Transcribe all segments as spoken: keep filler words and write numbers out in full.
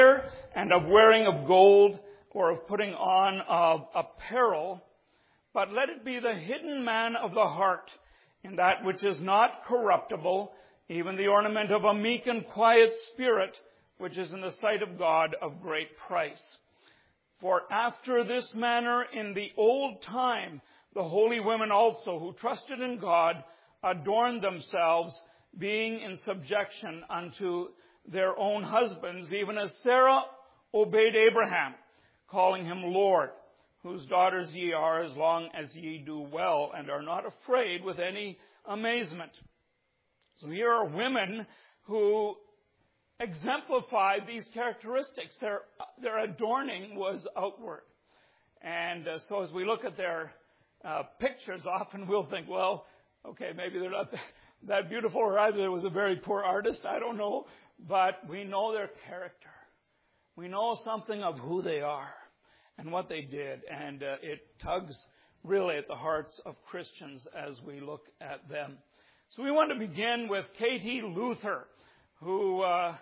wear and of wearing of gold or of putting on of apparel, but let it be the hidden man of the heart, in that which is not corruptible, even the ornament of a meek and quiet spirit, which is in the sight of God of great price. For after this manner in the old time, the holy women also, who trusted in God, adorned themselves, being in subjection unto their own husbands, even as Sarah obeyed Abraham, calling him Lord, whose daughters ye are, as long as ye do well, and are not afraid with any amazement. So here are women who exemplified these characteristics. Their, their adorning was outward. And uh, so as we look at their uh, pictures, often we'll think, well, okay, maybe they're not that beautiful, or either there was a very poor artist, I don't know. But we know their character. We know something of who they are and what they did. And uh, it tugs really at the hearts of Christians as we look at them. So we want to begin with Katie Luther, who uh,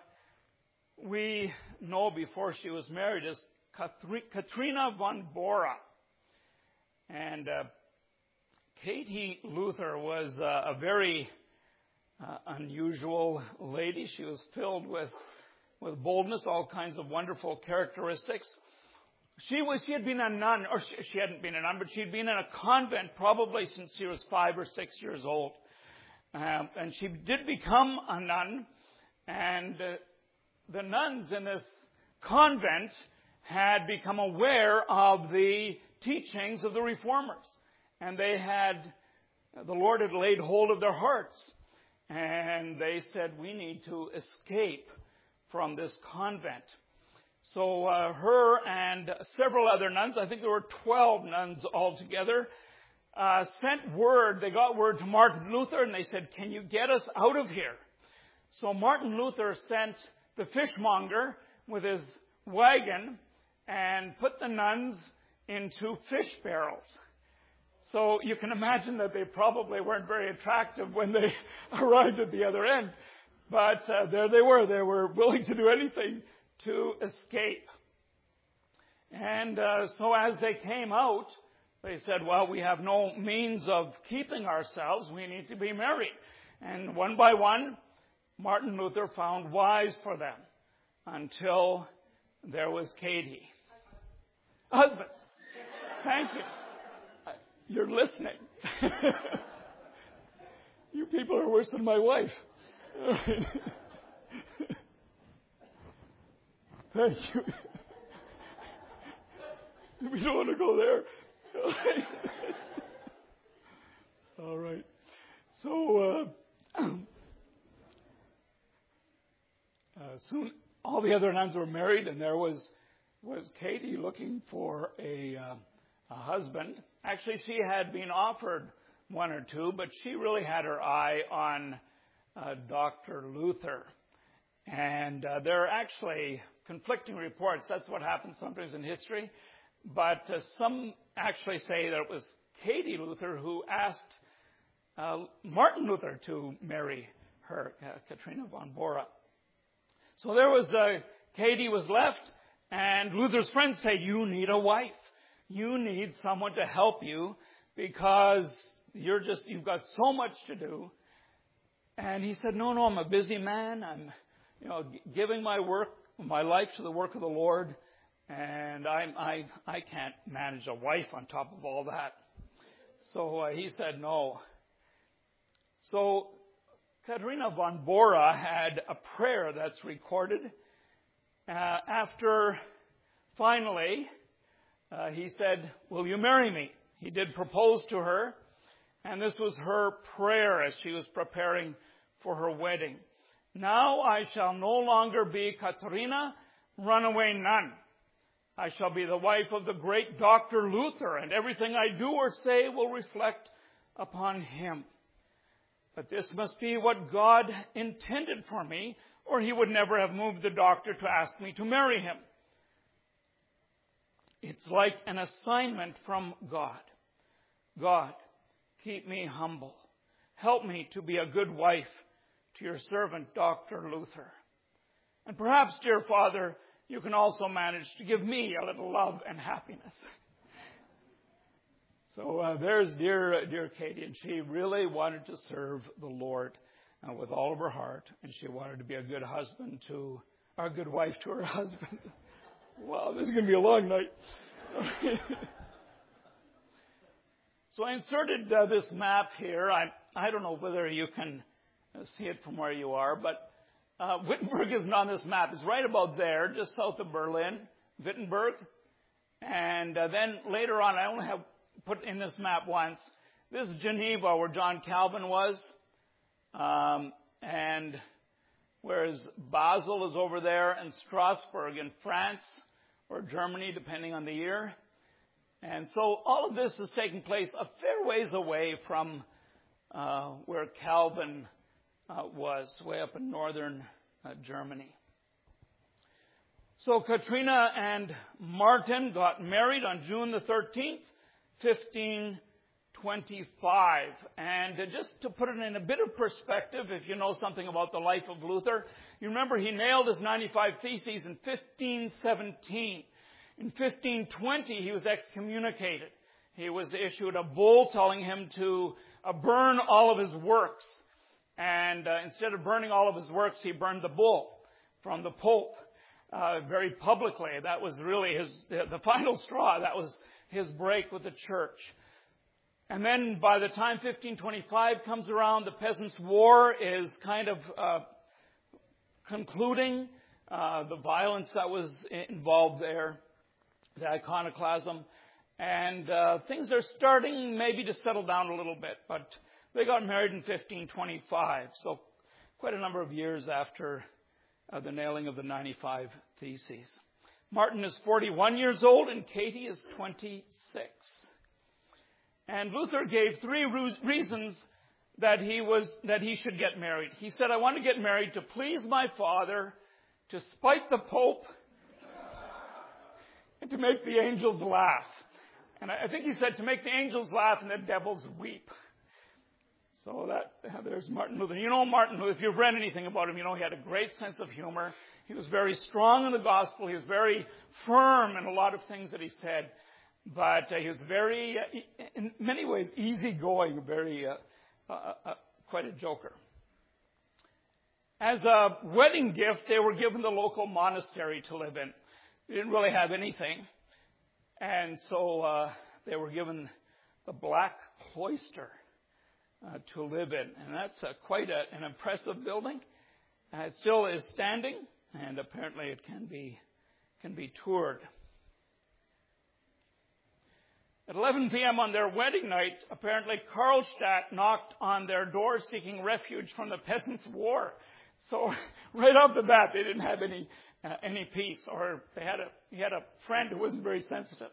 we know before she was married as Katrina von Bora. And uh, Katie Luther was uh, a very uh, unusual lady. She was filled with, with boldness, all kinds of wonderful characteristics. She was, she had been a nun, or she, she hadn't been a nun, but she'd been in a convent probably since she was five or six years old. Um, and she did become a nun, and uh, the nuns in this convent had become aware of the teachings of the reformers. And they had, the Lord had laid hold of their hearts. And they said, we need to escape from this convent. So uh, her and several other nuns, I think there were twelve nuns altogether, uh, sent word, they got word to Martin Luther, and they said, can you get us out of here? So Martin Luther sent the fishmonger with his wagon and put the nuns into fish barrels. So you can imagine that they probably weren't very attractive when they arrived at the other end. But uh, there they were. They were willing to do anything to escape. And uh, so as they came out, they said, well, we have no means of keeping ourselves. We need to be married. And one by one, Martin Luther found wives for them until there was Katie. Husbands. Thank you. You're listening. You people are worse than my wife. Thank you. We don't want to go there. All right. So uh, uh, soon all the other nuns were married, and there was was Katie looking for a, uh, a husband. Actually, she had been offered one or two, but she really had her eye on uh, Doctor Luther. And uh, there are actually conflicting reports. That's what happens sometimes in history. But uh, some actually say that it was Katie Luther who asked uh, Martin Luther to marry her, uh, Katrina von Bora. So there was, uh, Katie was left, and Luther's friends say, you need a wife. You need someone to help you because you're just, you've got so much to do. And he said, no, no, I'm a busy man. I'm, you know, giving my work, my life to the work of the Lord. And I'm, I, I can't manage a wife on top of all that. So uh, he said no. So Katrina von Bora had a prayer that's recorded uh, after finally uh, he said, will you marry me? He did propose to her, and this was her prayer as she was preparing for her wedding. Now I shall no longer be Katrina, runaway nun. I shall be the wife of the great Doctor Luther, and everything I do or say will reflect upon him. But this must be what God intended for me, or he would never have moved the doctor to ask me to marry him. It's like an assignment from God. God, keep me humble. Help me to be a good wife to your servant, Doctor Luther. And perhaps, dear Father, you can also manage to give me a little love and happiness. So uh, there's dear, dear Katie, and she really wanted to serve the Lord uh, with all of her heart, and she wanted to be a good husband to, or a good wife to her husband. Wow, this is going to be a long night. So I inserted uh, this map here. I I don't know whether you can see it from where you are, but uh, Wittenberg isn't on this map. It's right about there, just south of Berlin, Wittenberg. And uh, then later on, I only have put in this map once. This is Geneva, where John Calvin was. Um, and whereas Basel is over there, and Strasbourg in France, or Germany, depending on the year. And so all of this is taking place a fair ways away from uh, where Calvin uh, was, way up in northern uh, Germany. So Katrina and Martin got married on June the thirteenth, fifteen twenty-five. And uh, just to put it in a bit of perspective, if you know something about the life of Luther, you remember he nailed his ninety-five Theses in fifteen seventeen. In fifteen twenty, he was excommunicated. He was issued a bull telling him to uh, burn all of his works. And uh, instead of burning all of his works, he burned the bull from the Pope uh, very publicly. That was really his the, the final straw. That was his break with the church. And then by the time fifteen twenty-five comes around, the Peasants' War is kind of uh, concluding. Uh, the violence that was involved there, the iconoclasm, and uh, things are starting maybe to settle down a little bit, but they got married in fifteen twenty-five, so quite a number of years after uh, the nailing of the ninety-five Theses. Martin is forty-one years old and Katie is twenty-six. And Luther gave three reasons that he was that he should get married. He said, I want to get married to please my father, to spite the Pope, and to make the angels laugh. And I think he said to make the angels laugh and the devils weep. So that there's Martin Luther. You know Martin Luther, if you've read anything about him, you know he had a great sense of humor. He was very strong in the gospel. He was very firm in a lot of things that he said. But uh, he was very, uh, in many ways, easygoing, very, uh, uh, uh, quite a joker. As a wedding gift, they were given the local monastery to live in. They didn't really have anything. And so uh, they were given the Black Cloister uh, to live in. And that's uh, quite a, an impressive building. Uh, it still is standing, and apparently it can be can be toured. At eleven p.m. on their wedding night, apparently Karlstadt knocked on their door seeking refuge from the Peasants' War. So right off the bat, they didn't have any uh, any peace, or they had a he had a friend who wasn't very sensitive.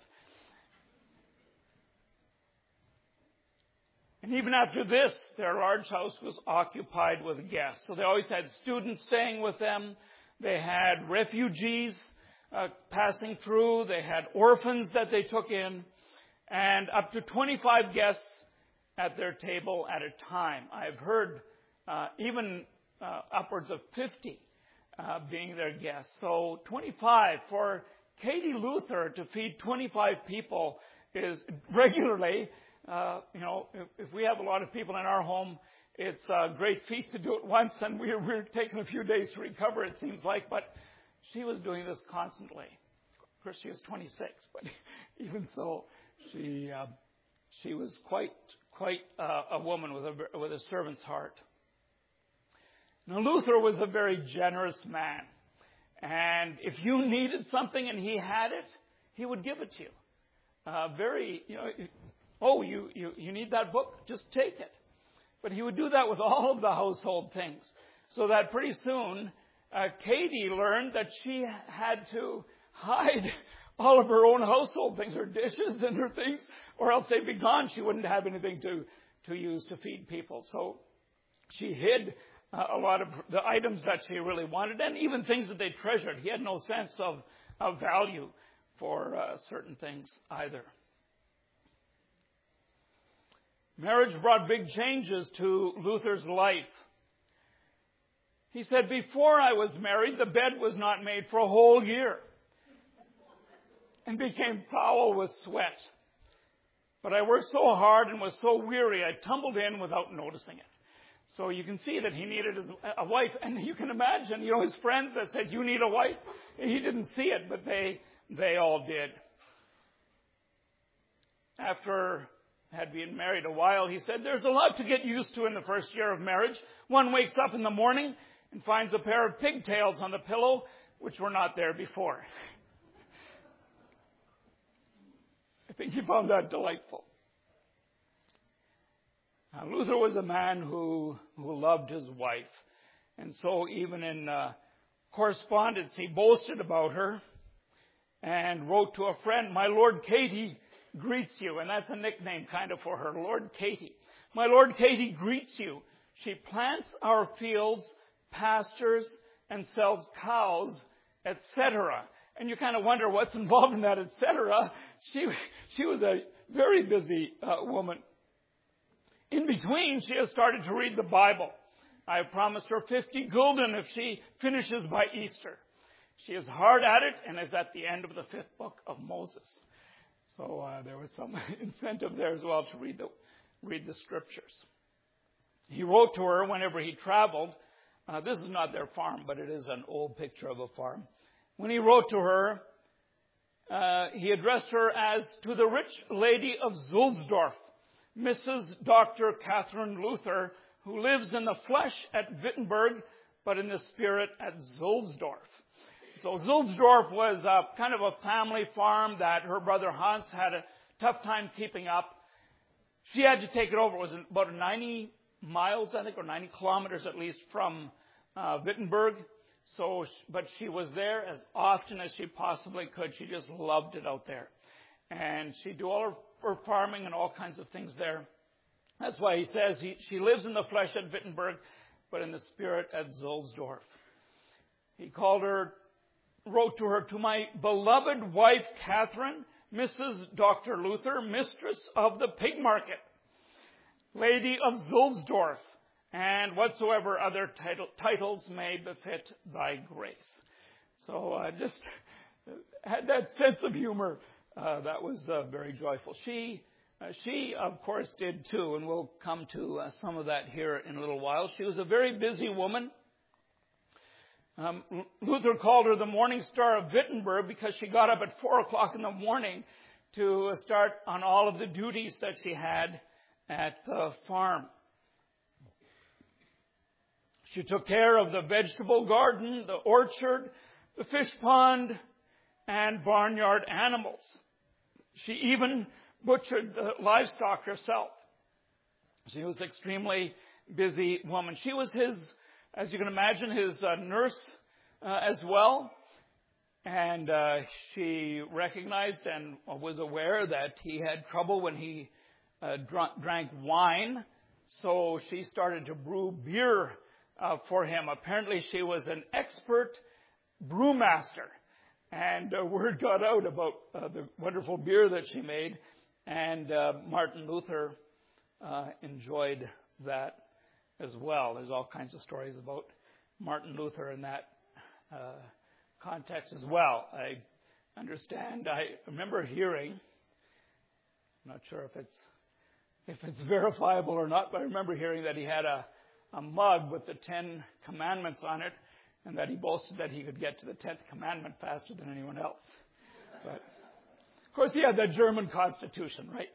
And even after this, their large house was occupied with guests. So they always had students staying with them. They had refugees uh, passing through. They had orphans that they took in. And up to twenty-five guests at their table at a time. I've heard uh, even uh, upwards of fifty uh, being their guests. So twenty-five. For Katie Luther to feed twenty-five people is regularly, uh, you know, if, if we have a lot of people in our home, it's a great feat to do it once, and we're, we're taking a few days to recover, it seems like. But she was doing this constantly. Of course, she was twenty-six, but even so, She uh, she was quite quite uh, a woman with a with a servant's heart. Now Luther was a very generous man, and if you needed something and he had it, he would give it to you. Uh, very you know, oh you, you you need that book, just take it. But he would do that with all of the household things, so that pretty soon uh, Katie learned that she had to hide all of her own household things, her dishes and her things, or else they'd be gone. She wouldn't have anything to, to use to feed people. So she hid uh, a lot of the items that she really wanted, and even things that they treasured. He had no sense of, of value for uh, certain things either. Marriage brought big changes to Luther's life. He said, before I was married, the bed was not made for a whole year and became foul with sweat. But I worked so hard and was so weary, I tumbled in without noticing it. So you can see that he needed his, a wife. And you can imagine, you know, his friends that said, you need a wife. He didn't see it, but they, they all did. After had been married a while, he said, there's a lot to get used to in the first year of marriage. One wakes up in the morning and finds a pair of pigtails on the pillow, which were not there before. I think he found that delightful. Now, Luther was a man who, who loved his wife. And so even in uh, correspondence, he boasted about her and wrote to a friend, my Lord Katie greets you. And that's a nickname kind of for her, Lord Katie. My Lord Katie greets you. She plants our fields, pastures, and sells cows, et cetera. And you kind of wonder what's involved in that, et cetera. She, she was a very busy uh, woman. In between, she has started to read the Bible. I have promised her fifty gulden if she finishes by Easter. She is hard at it and is at the end of the fifth book of Moses. So uh, there was some incentive there as well to read the, read the scriptures. He wrote to her whenever he traveled. Uh, this is not their farm, but it is an old picture of a farm. When he wrote to her, uh, he addressed her as to the rich lady of Zulsdorf, Missus Doctor Catherine Luther, who lives in the flesh at Wittenberg, but in the spirit at Zulsdorf. So Zulsdorf was a, kind of a family farm that her brother Hans had a tough time keeping up. She had to take it over. It was about ninety miles, I think, or ninety kilometers at least from uh, Wittenberg. So, but she was there as often as she possibly could. She just loved it out there. And she'd do all her, her farming and all kinds of things there. That's why he says he, she lives in the flesh at Wittenberg, but in the spirit at Zulsdorf. He called her, wrote to her, to my beloved wife, Catherine, Missus Doctor Luther, mistress of the pig market, lady of Zulsdorf, and whatsoever other title, titles may befit thy grace. So I uh, just had that sense of humor. Uh, that was uh, very joyful. She, uh, she, of course, did too, and we'll come to uh, some of that here in a little while. She was a very busy woman. Um, Luther called her the morning star of Wittenberg because she got up at four o'clock in the morning to start on all of the duties that she had at the farm. She took care of the vegetable garden, the orchard, the fish pond, and barnyard animals. She even butchered the livestock herself. She was an extremely busy woman. She was his, as you can imagine, his uh, nurse uh, as well. And uh, she recognized and was aware that he had trouble when he uh, drank, drank wine. So she started to brew beer uh, for him. Apparently she was an expert brewmaster. And uh, word got out about uh, the wonderful beer that she made. And uh, Martin Luther uh, enjoyed that as well. There's all kinds of stories about Martin Luther in that uh, context as well. I understand. I remember hearing, I'm not sure if it's if it's verifiable or not, but I remember hearing that he had a, a mug with the Ten Commandments on it, and that he boasted that he could get to the tenth commandment faster than anyone else. But of course, he had that German Constitution, right?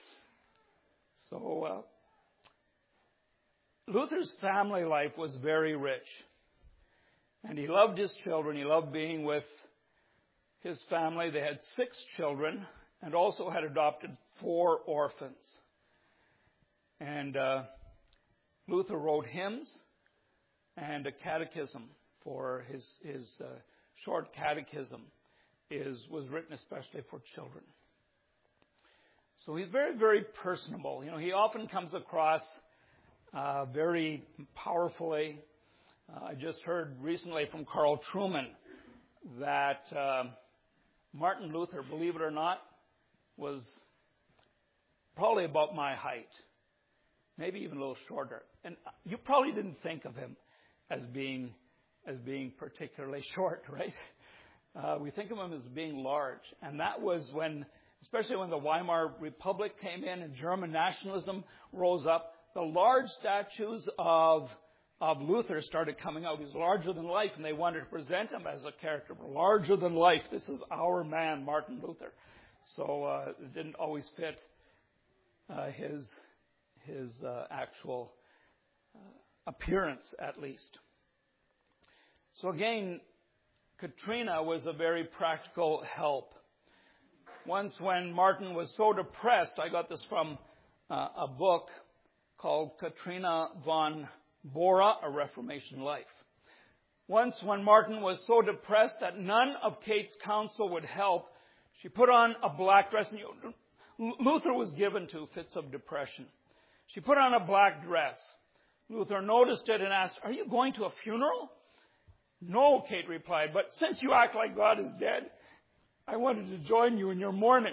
So uh, Luther's family life was very rich. And he loved his children. He loved being with his family. They had six children and also had adopted four orphans. And uh, Luther wrote hymns and a catechism for his, his uh, short catechism is was written especially for children. So he's very, very personable. You know, he often comes across uh, very powerfully. Uh, I just heard recently from Carl Trueman that uh, Martin Luther, believe it or not, was probably about my height, maybe even a little shorter. And you probably didn't think of him as being as being particularly short, right? Uh, we think of him as being large. And that was when, especially when the Weimar Republic came in and German nationalism rose up, the large statues of of Luther started coming out. He was larger than life, and they wanted to present him as a character. Larger than life. This is our man, Martin Luther. So uh, it didn't always fit uh, his his uh, actual uh, appearance, at least. So again, Katrina was a very practical help. Once when Martin was so depressed, I got this from uh, a book called Katrina von Bora, A Reformation Life. Once when Martin was so depressed that none of Kate's counsel would help, she put on a black dress. And you, Luther was given to fits of depression. She put on a black dress. Luther noticed it and asked, "Are you going to a funeral?" "No," Kate replied, "but since you act like God is dead, I wanted to join you in your mourning."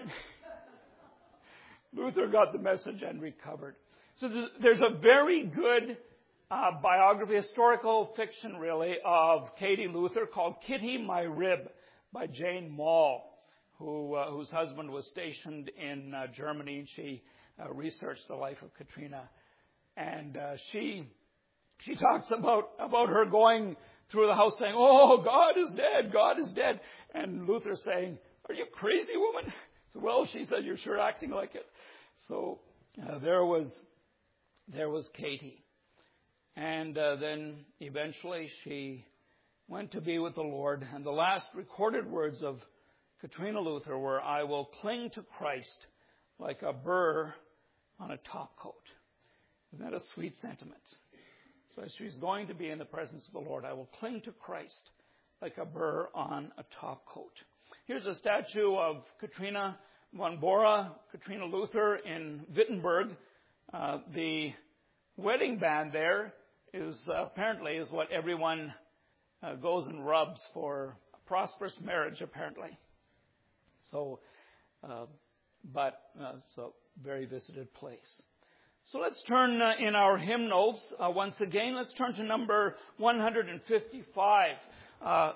Luther got the message and recovered. So there's a very good uh, biography, historical fiction really, of Katie Luther called Kitty My Rib by Jane Mall, who uh, whose husband was stationed in uh, Germany, and she uh, researched the life of Katrina. And uh, she she talks about, about her going through the house saying, "Oh, God is dead, God is dead." And Luther saying, "Are you crazy, woman?" So, well, she said, "You're sure acting like it." So uh, there was there was Katie. And uh, then eventually she went to be with the Lord. And the last recorded words of Katrina Luther were, "I will cling to Christ like a burr on a topcoat." Isn't that a sweet sentiment? So she's going to be in the presence of the Lord. I will cling to Christ like a burr on a topcoat. Here's a statue of Katrina von Bora, Katrina Luther in Wittenberg. Uh, the wedding band there is uh, apparently is what everyone uh, goes and rubs for a prosperous marriage, apparently. So, uh, but uh, it's a very visited place. So let's turn uh, in our hymnals uh, once again. Let's turn to number one hundred fifty-five. Uh,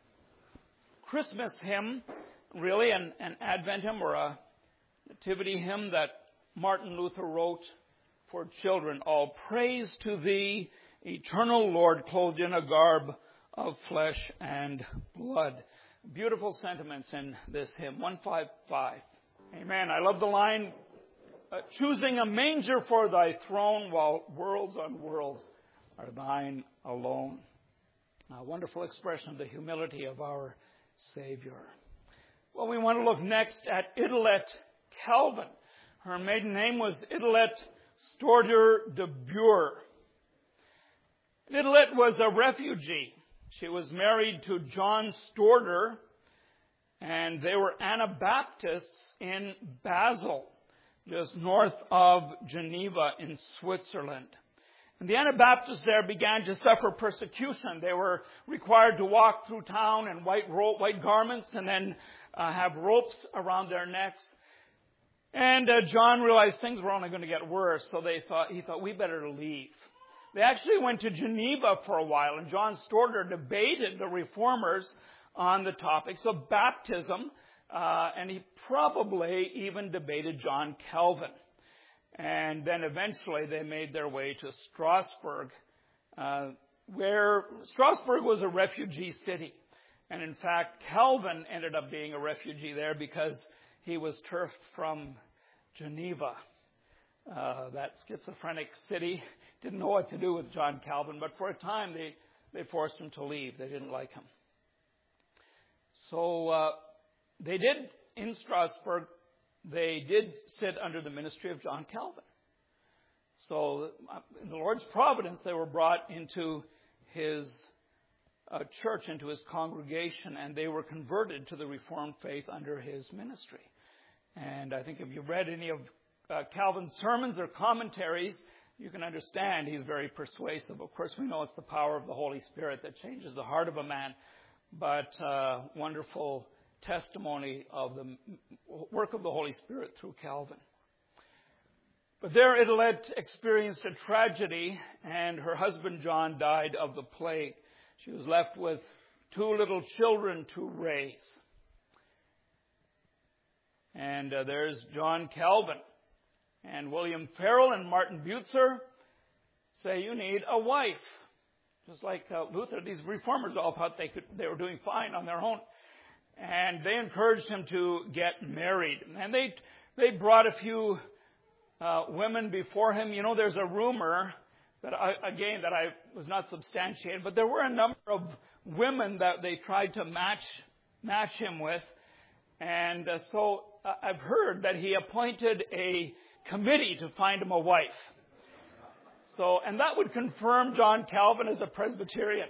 Christmas hymn, really, an, an Advent hymn or a nativity hymn that Martin Luther wrote for children. "All praise to thee, eternal Lord, clothed in a garb of flesh and blood." Beautiful sentiments in this hymn, one fifty-five. Amen. I love the line, Uh, "choosing a manger for thy throne, while worlds on worlds are thine alone." A wonderful expression of the humility of our Savior. Well, we want to look next at Idelette Calvin. Her maiden name was Idelette Storter de Buer. Idelette was a refugee. She was married to John Storter, and they were Anabaptists in Basel, just north of Geneva in Switzerland. And the Anabaptists there began to suffer persecution. They were required to walk through town in white ro- white garments and then uh, have ropes around their necks. And uh, John realized things were only going to get worse, so they thought he thought we better leave. They actually went to Geneva for a while, and John Storter debated the reformers on the topics of baptism. Uh, and he probably even debated John Calvin. And then eventually they made their way to Strasbourg, uh, where Strasbourg was a refugee city. And in fact, Calvin ended up being a refugee there because he was turfed from Geneva. Uh, that schizophrenic city didn't know what to do with John Calvin, but for a time they, they forced him to leave. They didn't like him. So, uh, They did, in Strasbourg, they did sit under the ministry of John Calvin. So, in the Lord's providence, they were brought into his uh, church, into his congregation, and they were converted to the Reformed faith under his ministry. And I think if you've read any of uh, Calvin's sermons or commentaries, you can understand he's very persuasive. Of course, we know it's the power of the Holy Spirit that changes the heart of a man, but uh, wonderful testimony of the work of the Holy Spirit through Calvin. But there Idelette experienced a tragedy, and her husband John died of the plague. She was left with two little children to raise. And uh, there's John Calvin. And William Farel and Martin Butzer say you need a wife. Just like uh, Luther, these reformers all thought they could, they were doing fine on their own. And they encouraged him to get married. And they they brought a few uh, women before him. You know, there's a rumor that I, again that I was not substantiated, but there were a number of women that they tried to match match him with. And uh, so uh, I've heard that he appointed a committee to find him a wife. So, and that would confirm John Calvin as a Presbyterian.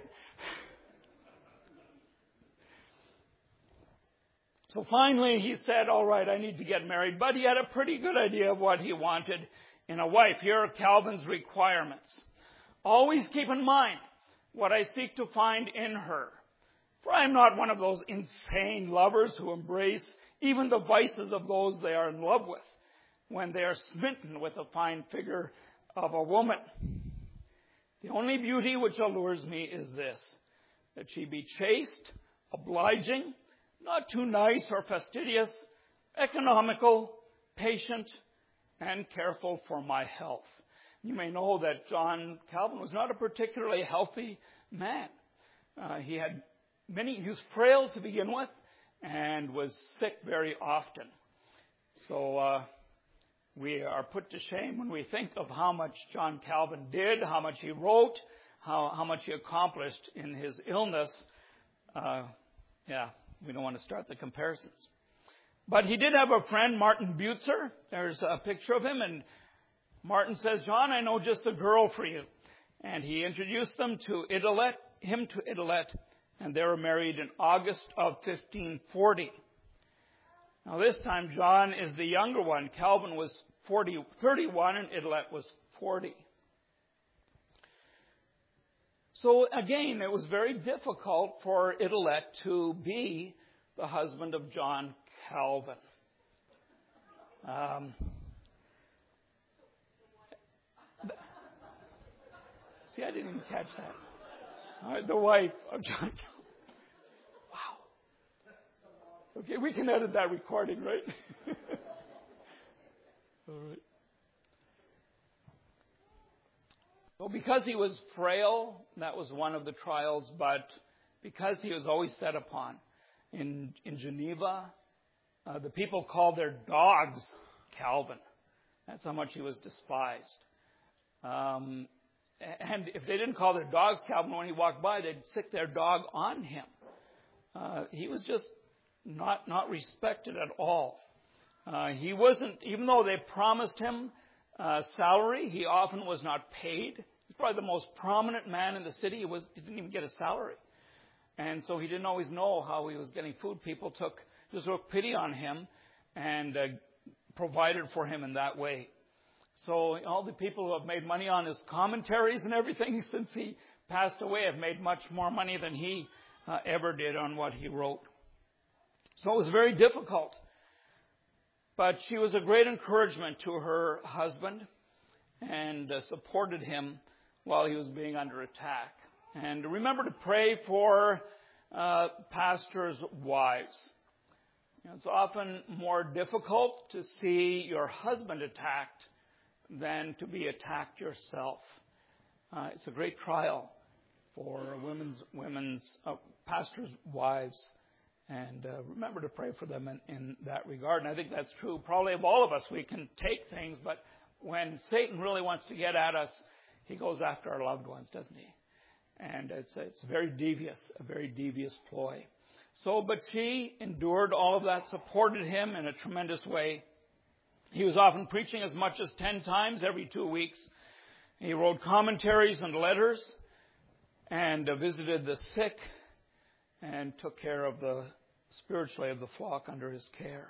So finally he said, all right, I need to get married. But he had a pretty good idea of what he wanted in a wife. Here are Calvin's requirements. Always keep in mind what I seek to find in her. For I am not one of those insane lovers who embrace even the vices of those they are in love with when they are smitten with the fine figure of a woman. The only beauty which allures me is this, that she be chaste, obliging, not too nice or fastidious, economical, patient, and careful for my health. You may know that John Calvin was not a particularly healthy man. Uh, he had many, he was frail to begin with and was sick very often. So uh, we are put to shame when we think of how much John Calvin did, how much he wrote, how, how much he accomplished in his illness. Uh, yeah, we don't want to start the comparisons. But he did have a friend, Martin Butzer. There's a picture of him, and Martin says, John, I know just a girl for you. And he introduced them to Idelette, him to Idelette, and they were married in August of fifteen forty. Now this time John is the younger one. Calvin was forty, thirty-one and Idelette was forty. So again, it was very difficult for Idelette to be the husband of John Calvin. Um, see, I didn't even catch that. All right, the wife of John Calvin. Wow. Okay, we can edit that recording, right? All right. So because he was frail, that was one of the trials, but because he was always set upon. In, in Geneva, uh, the people called their dogs Calvin. That's how much he was despised. Um, and if they didn't call their dogs Calvin when he walked by, they'd sick their dog on him. Uh, he was just not not respected at all. Uh, he wasn't, even though they promised him uh, salary, he often was not paid. He's probably the most prominent man in the city. He was he didn't even get a salary. And so he didn't always know how he was getting food. People took just took pity on him and uh, provided for him in that way. So all the people who have made money on his commentaries and everything since he passed away have made much more money than he uh, ever did on what he wrote. So it was very difficult. But she was a great encouragement to her husband and uh, supported him while he was being under attack. And remember to pray for uh, pastors' wives. You know, it's often more difficult to see your husband attacked than to be attacked yourself. Uh, it's a great trial for women's women's uh, pastors' wives. And uh, remember to pray for them in, in that regard. And I think that's true probably of all of us. We can take things, but when Satan really wants to get at us, he goes after our loved ones, doesn't he? And it's it's very devious, a very devious ploy. So, but she endured all of that, supported him in a tremendous way. He was often preaching as much as ten times every two weeks. He wrote commentaries and letters and uh, visited the sick and took care of the, spiritually, of the flock under his care.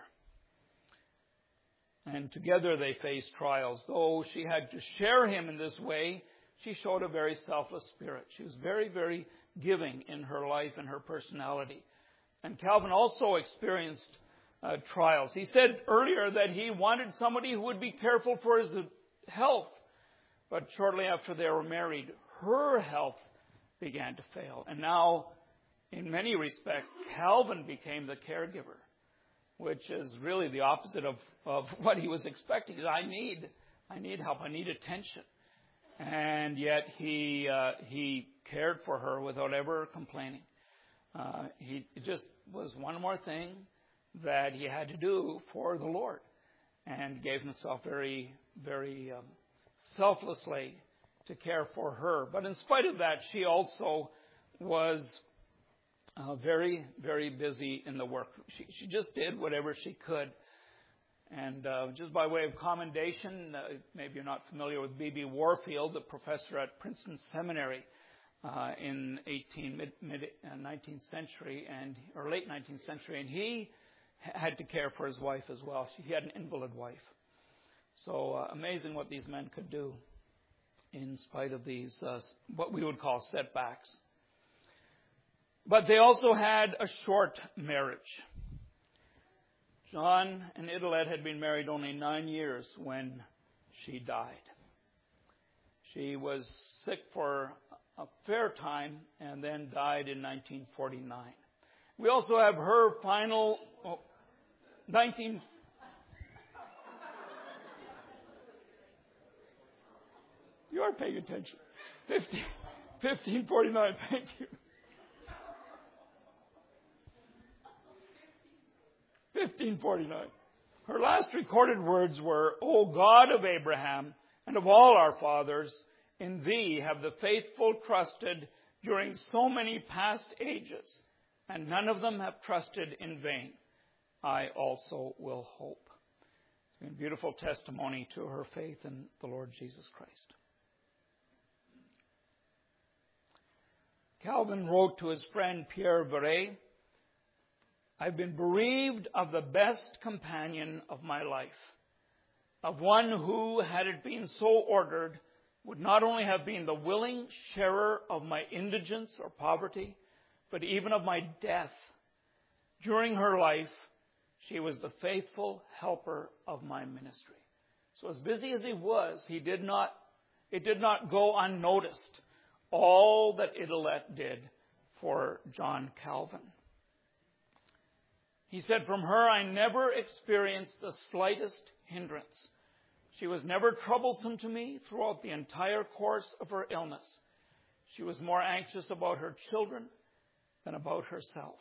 And together they faced trials. Though she had to share him in this way, she showed a very selfless spirit. She was very, very giving in her life and her personality. And Calvin also experienced uh, trials. He said earlier that he wanted somebody who would be careful for his health. But shortly after they were married, her health began to fail. And now, in many respects, Calvin became the caregiver, which is really the opposite of, of what he was expecting. I need, I need help. I need attention. And yet he uh, he cared for her without ever complaining. Uh, he it just was one more thing that he had to do for the Lord, and gave himself very, very um, selflessly to care for her. But in spite of that, she also was uh, very, very busy in the work. She, she just did whatever she could. And uh, just by way of commendation, uh, maybe you're not familiar with B B Warfield, the professor at Princeton Seminary uh, in eighteen mid, mid uh, nineteenth century and or late nineteenth century, and he had to care for his wife as well. He had an invalid wife. So uh, amazing what these men could do in spite of these uh, what we would call setbacks. But they also had a short marriage. John and Idelette had been married only nine years when she died. She was sick for a fair time and then died in nineteen forty-nine. We also have her final oh, nineteen. You are paying attention. fifteen, fifteen forty-nine. Thank you. fifteen forty-nine. Her last recorded words were, O God of Abraham and of all our fathers, in thee have the faithful trusted during so many past ages, and none of them have trusted in vain. I also will hope. It's been a beautiful testimony to her faith in the Lord Jesus Christ. Calvin wrote to his friend Pierre Viret, I've been bereaved of the best companion of my life, of one who, had it been so ordered, would not only have been the willing sharer of my indigence or poverty, but even of my death. During her life, she was the faithful helper of my ministry. So as busy as he was, he did not, it did not go unnoticed, all that Idelette did for John Calvin. He said, from her I never experienced the slightest hindrance. She was never troublesome to me throughout the entire course of her illness. She was more anxious about her children than about herself.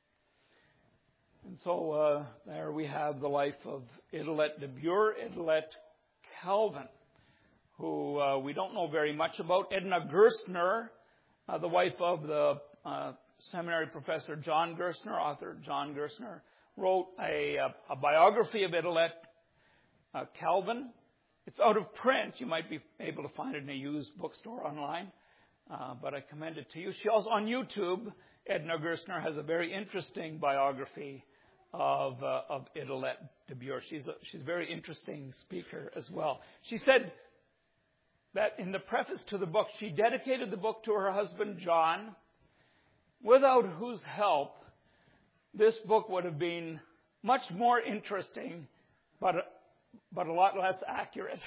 And so uh, there we have the life of Idelette de Bure, Idelette Calvin, who uh, we don't know very much about. Edna Gerstner, uh, the wife of the uh, seminary professor John Gerstner, author John Gerstner, wrote a, a, a biography of Idelette uh, Calvin. It's out of print. You might be able to find it in a used bookstore online, uh, but I commend it to you. She also, on YouTube, Edna Gerstner has a very interesting biography of uh, of Idelette de Bure. She's a, she's a very interesting speaker as well. She said that in the preface to the book, she dedicated the book to her husband John, without whose help this book would have been much more interesting, but a, but a lot less accurate.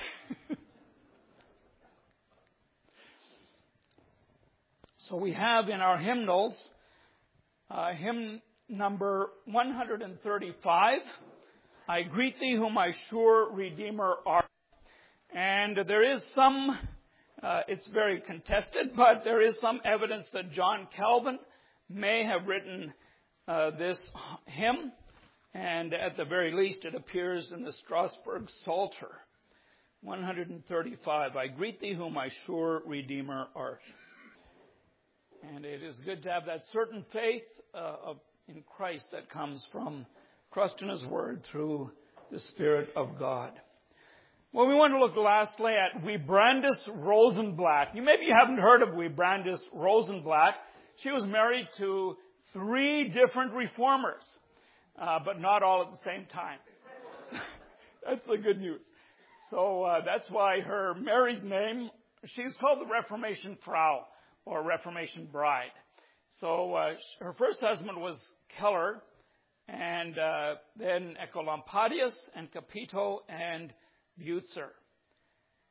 So we have in our hymnals uh, hymn number one hundred thirty-five, I greet thee whom my sure Redeemer art. And there is some, uh, it's very contested, but there is some evidence that John Calvin may have written uh, this hymn, and at the very least it appears in the Strasbourg Psalter. one hundred thirty-five, I greet thee whom my sure Redeemer art. And it is good to have that certain faith uh, of, in Christ that comes from trust in His Word through the Spirit of God. Well, we want to look lastly at Wiebrandis Rosenblatt. You maybe you haven't heard of Wiebrandis Rosenblatt. She was married to three different reformers, uh, but not all at the same time. That's the good news. So uh, that's why her married name, she's called the Reformation Frau, or Reformation Bride. So uh, her first husband was Keller, and uh, then Ecolampadius, and Capito, and Butzer.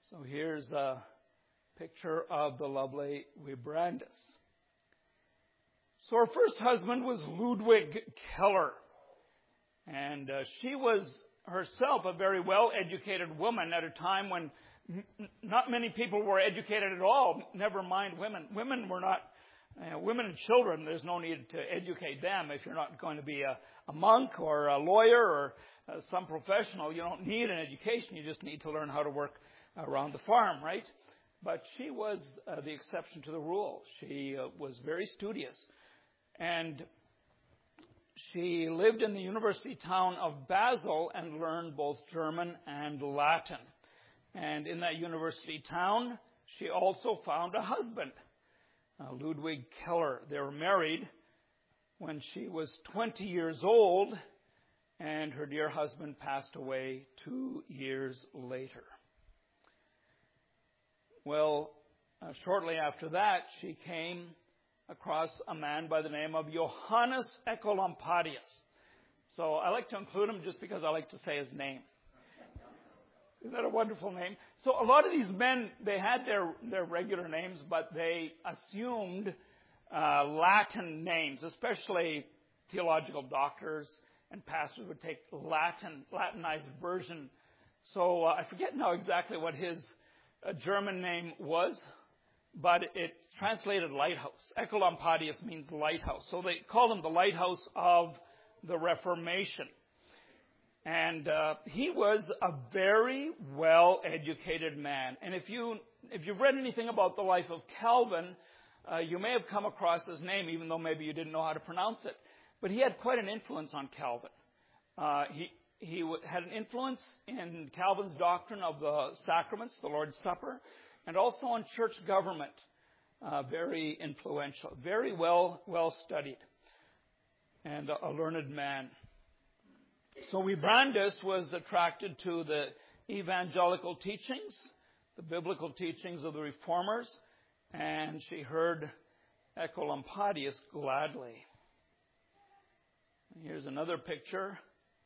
So here's a picture of the lovely Wibrandis. So her first husband was Ludwig Keller. And uh, she was herself a very well-educated woman at a time when n- not many people were educated at all, never mind women. Women were not, uh, women and children, there's no need to educate them if you're not going to be a, a monk or a lawyer or uh, some professional. You don't need an education, you just need to learn how to work around the farm, right? But she was uh, the exception to the rule. She uh, was very studious. And she lived in the university town of Basel and learned both German and Latin. And in that university town, she also found a husband, uh, Ludwig Keller. They were married when she was twenty years old, and her dear husband passed away two years later. Well, uh, shortly after that, she came across a man by the name of Johannes Ecolampadius. So I like to include him just because I like to say his name. Isn't that a wonderful name? So a lot of these men, they had their, their regular names, but they assumed uh, Latin names, especially theological doctors and pastors would take Latin, Latinized version. So uh, I forget now exactly what his uh, German name was, but it translated lighthouse. Ecolampadius means lighthouse. So they called him the lighthouse of the Reformation. And uh, he was a very well-educated man. And if, you, if you've read anything about the life of Calvin, uh, you may have come across his name, even though maybe you didn't know how to pronounce it. But he had quite an influence on Calvin. Uh, he he w- had an influence in Calvin's doctrine of the sacraments, the Lord's Supper, and also on church government. Uh, very influential, very well well studied, and a, a learned man. So Wibrandis was attracted to the evangelical teachings, the biblical teachings of the Reformers, and she heard Ecolampadius gladly. Here's another picture.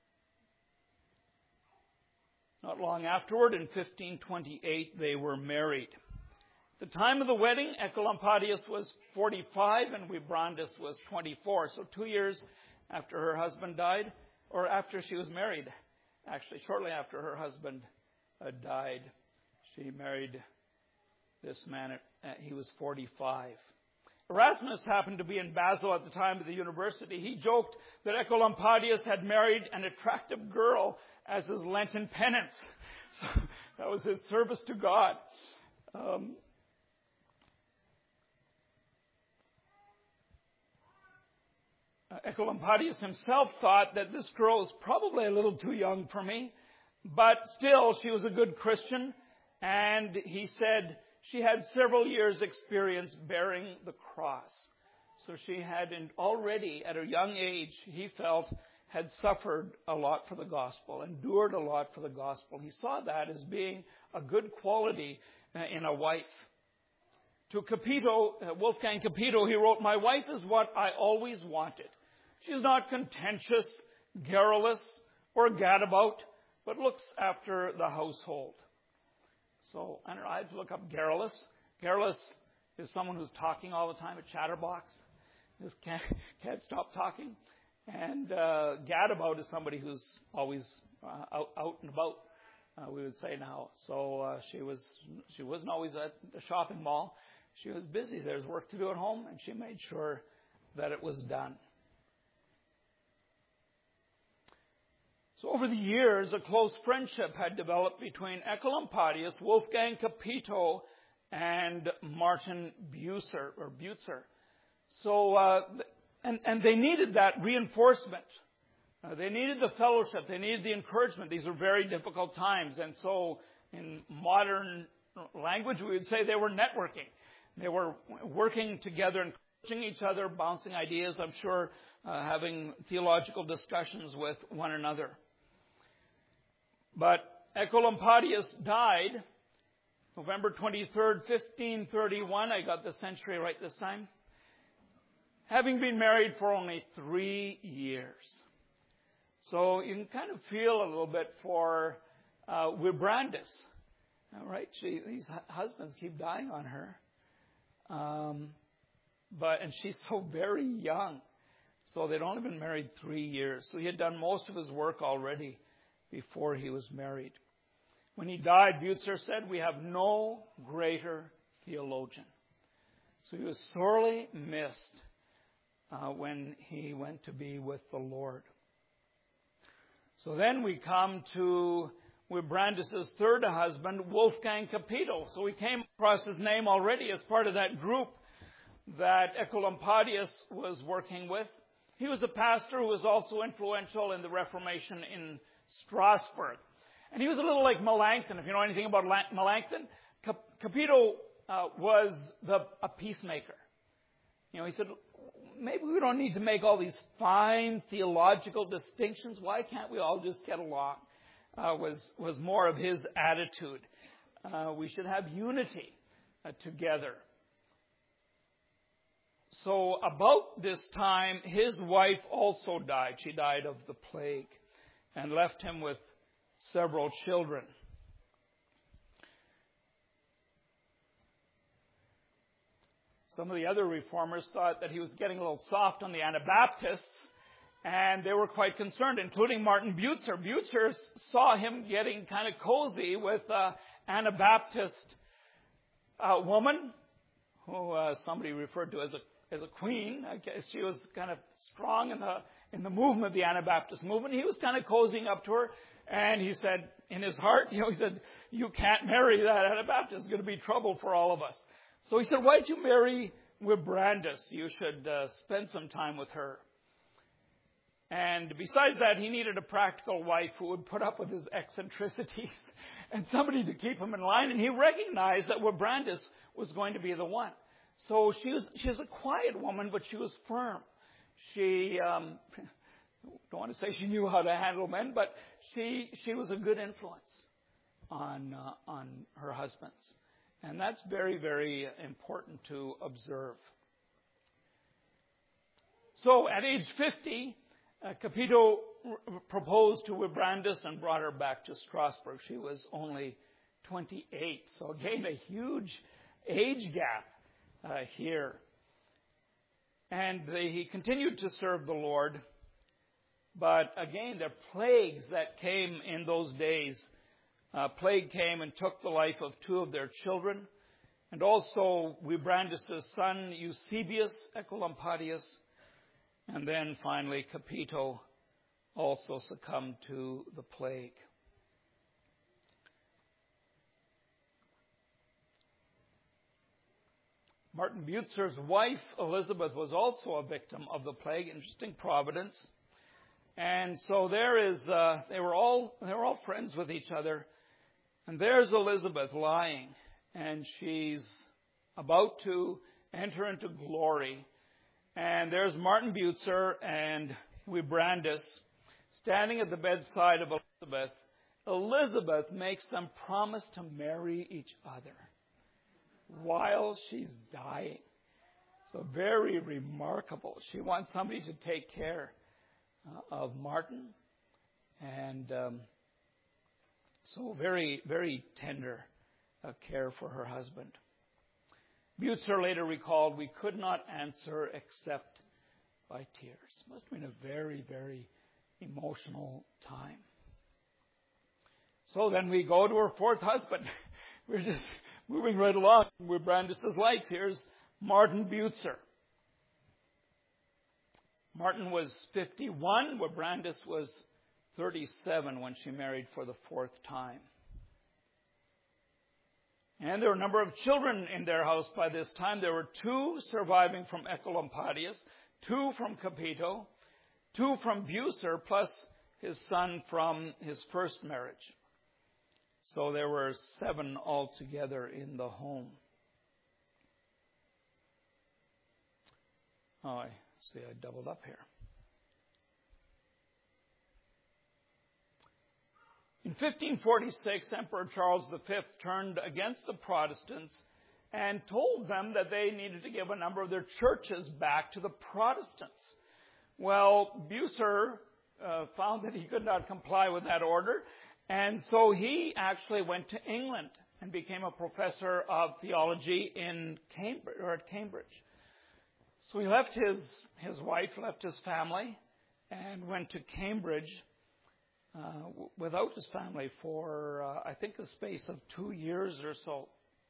Not long afterward, in fifteen twenty-eight, they were married. At the time of the wedding, Ecolampadius was forty-five and Wibrandis was twenty-four. So two years after her husband died, or after she was married, actually shortly after her husband uh, died, she married this man. At, uh, he was forty-five. Erasmus happened to be in Basel at the time of the university. He joked that Ecolampadius had married an attractive girl as his Lenten penance. So that was his service to God. Um, Ecolampadius himself thought that this girl was probably a little too young for me, but still she was a good Christian, and he said she had several years' experience bearing the cross. So she had already, at a young age, he felt, had suffered a lot for the gospel, endured a lot for the gospel. He saw that as being a good quality in a wife. To Capito, Wolfgang Capito, he wrote, "My wife is what I always wanted. She is not contentious, garrulous, or gadabout, but looks after the household." So, I don't know, I had to look up garrulous. Garrulous is someone who's talking all the time, a chatterbox. Just can't, can't stop talking. And uh, gadabout is somebody who's always uh, out, out and about, uh, we would say now. So uh, she was she wasn't always at the shopping mall. She was busy. There's work to do at home, and she made sure that it was done. So over the years, a close friendship had developed between Ecolampadius, Wolfgang Capito, and Martin Bucer, or Butzer. So, uh, and, and they needed that reinforcement. Uh, they needed the fellowship. They needed the encouragement. These were very difficult times. And so, in modern language, we would say they were networking. They were working together, encouraging each other, bouncing ideas, I'm sure, uh, having theological discussions with one another. But Ecolampadius died November twenty-third, fifteen thirty-one. I got the century right this time. Having been married for only three years. So you can kind of feel a little bit for uh, Wibrandis. All right, she, these husbands keep dying on her. Um, but and she's so very young. So they'd only been married three years. So he had done most of his work already before he was married. When he died, Butzer said, "We have no greater theologian." So he was sorely missed uh, when he went to be with the Lord. So then we come to Wybrandus' third husband, Wolfgang Capito. So we came across his name already as part of that group that Ecolampadius was working with. He was a pastor who was also influential in the Reformation in Strasbourg. And he was a little like Melanchthon. If you know anything about Melanchthon, Capito uh, was the, a peacemaker. You know, he said, maybe we don't need to make all these fine theological distinctions. Why can't we all just get along? Uh, was was more of his attitude. Uh, we should have unity uh, together. So about this time, his wife also died. She died of the plague and left him with several children. Some of the other reformers thought that he was getting a little soft on the Anabaptists, and they were quite concerned, including Martin Butzer. Butzer saw him getting kind of cozy with an Anabaptist uh, woman, who uh, somebody referred to as a as a queen. I guess she was kind of strong in the in the movement, the Anabaptist movement. He was kind of cozying up to her, and he said in his heart, you know, he said, "You can't marry that Anabaptist. It's going to be trouble for all of us." So he said, "Why don't you marry Wybrandus? You should uh, spend some time with her." And besides that, he needed a practical wife who would put up with his eccentricities and somebody to keep him in line. And he recognized that Wybrandus was going to be the one. So she was she was a quiet woman, but she was firm. She, um, don't want to say she knew how to handle men, but she she was a good influence on uh, on her husbands. And that's very, very important to observe. So at age fifty, uh, Capito r- proposed to Wybrandus and brought her back to Strasbourg. She was only twenty-eight. So again, a huge age gap uh, here. And they, he continued to serve the Lord. But again, the plagues that came in those days, uh, plague came and took the life of two of their children. And also Wybrandus' son, Eusebius Ecolampadius. And then finally, Capito also succumbed to the plague. Martin Butzer's wife, Elizabeth, was also a victim of the plague. Interesting providence. And so there is, uh, they were all, they were all friends with each other. And there's Elizabeth lying, and she's about to enter into glory. And there's Martin Butzer and Wybrandus standing at the bedside of Elizabeth. Elizabeth makes them promise to marry each other while she's dying. So very remarkable. She wants somebody to take care uh, of Martin. And um, so very, very tender uh, care for her husband. Butzer later recalled, "We could not answer except by tears." Must have been a very, very emotional time. So then we go to her fourth husband. We're just moving right along with Wybrandus' life. Here's Martin Butzer. Martin was fifty-one. Wybrandus was thirty-seven when she married for the fourth time. And there were a number of children in their house by this time. There were two surviving from Ecolampadius, two from Capito, two from Butzer, plus his son from his first marriage. So there were seven altogether in the home. Oh, I see I doubled up here. In fifteen forty-six, Emperor Charles the Fifth turned against the Protestants and told them that they needed to give a number of their churches back to the Protestants. Well, Butzer uh, found that he could not comply with that order, and so he actually went to England and became a professor of theology in Cambridge, or at Cambridge. So he left his, his wife, left his family, and went to Cambridge uh, w- without his family for, uh, I think, a space of two years or so.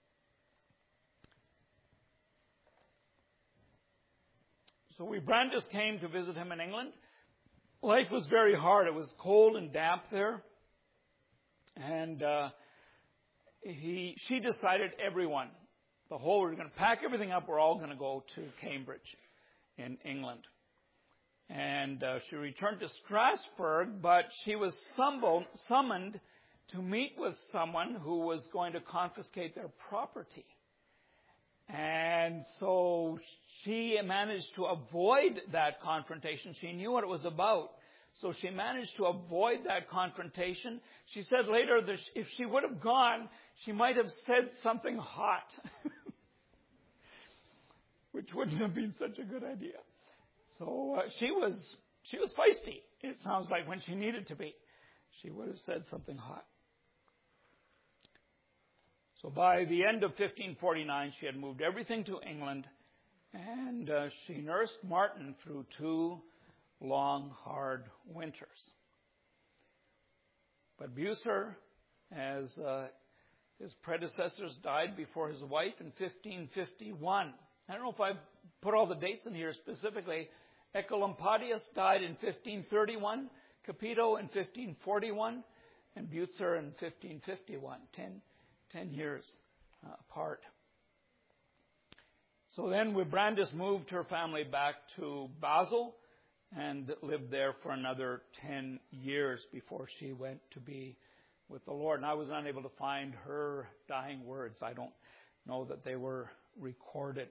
So we Brandis came to visit him in England. Life was very hard. It was cold and damp there. And uh, he, she decided everyone, the whole, we're going to pack everything up. We're all going to go to Cambridge in England. And uh, she returned to Strasbourg, but she was summoned, summoned to meet with someone who was going to confiscate their property. And so she managed to avoid that confrontation. She knew what it was about. So she managed to avoid that confrontation. She said later that if she would have gone, she might have said something hot, which wouldn't have been such a good idea. So uh, she was she was feisty, it sounds like, when she needed to be. She would have said something hot. So by the end of fifteen forty-nine, she had moved everything to England, and uh, she nursed Martin through two long, hard winters. But Bucer, as uh, his predecessors, died before his wife in fifteen fifty-one. I don't know if I put all the dates in here specifically. Ecolampadius died in fifteen thirty-one, Capito in fifteen forty-one, and Bucer in fifteen fifty-one, ten, ten years uh, apart. So then Wibrandis moved her family back to Basel and lived there for another ten years before she went to be with the Lord. And I was unable to find her dying words. I don't know that they were recorded.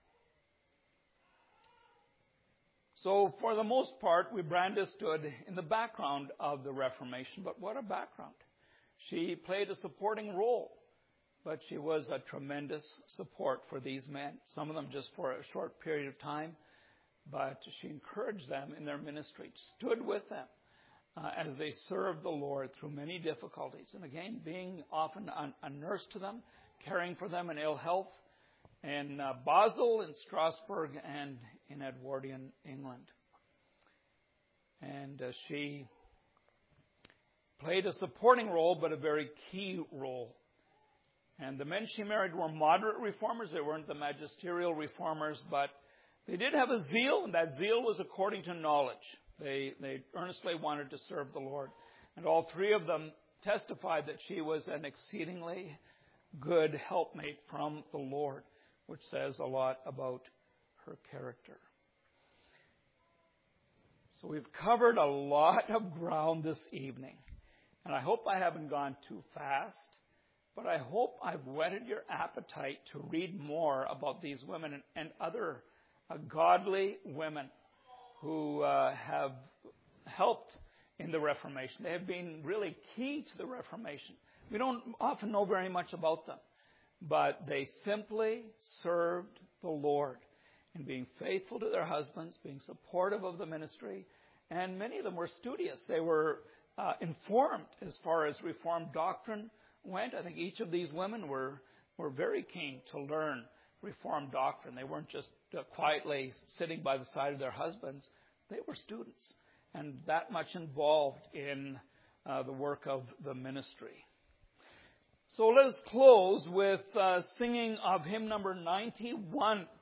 So for the most part, Wibrandis stood in the background of the Reformation. But what a background. She played a supporting role, but she was a tremendous support for these men, some of them just for a short period of time. But she encouraged them in their ministry, stood with them uh, as they served the Lord through many difficulties. And again, being often a, a nurse to them, caring for them in ill health, in uh, Basel, in Strasbourg, and in Edwardian England. And uh, she played a supporting role, but a very key role. And the men she married were moderate reformers. They weren't the magisterial reformers, but they did have a zeal, and that zeal was according to knowledge. They, they earnestly wanted to serve the Lord. And all three of them testified that she was an exceedingly good helpmate from the Lord, which says a lot about her character. So we've covered a lot of ground this evening. And I hope I haven't gone too fast, but I hope I've whetted your appetite to read more about these women and, and other uh, godly women who uh, have helped in the Reformation. They have been really key to the Reformation. We don't often know very much about them, but they simply served the Lord in being faithful to their husbands, being supportive of the ministry, and many of them were studious. They were uh, informed as far as Reformed doctrine went. I think each of these women were, were very keen to learn Reformed doctrine. They weren't just uh, quietly sitting by the side of their husbands. They were students, and that much involved in uh, the work of the ministry. So let us close with uh, singing of hymn number ninety-one.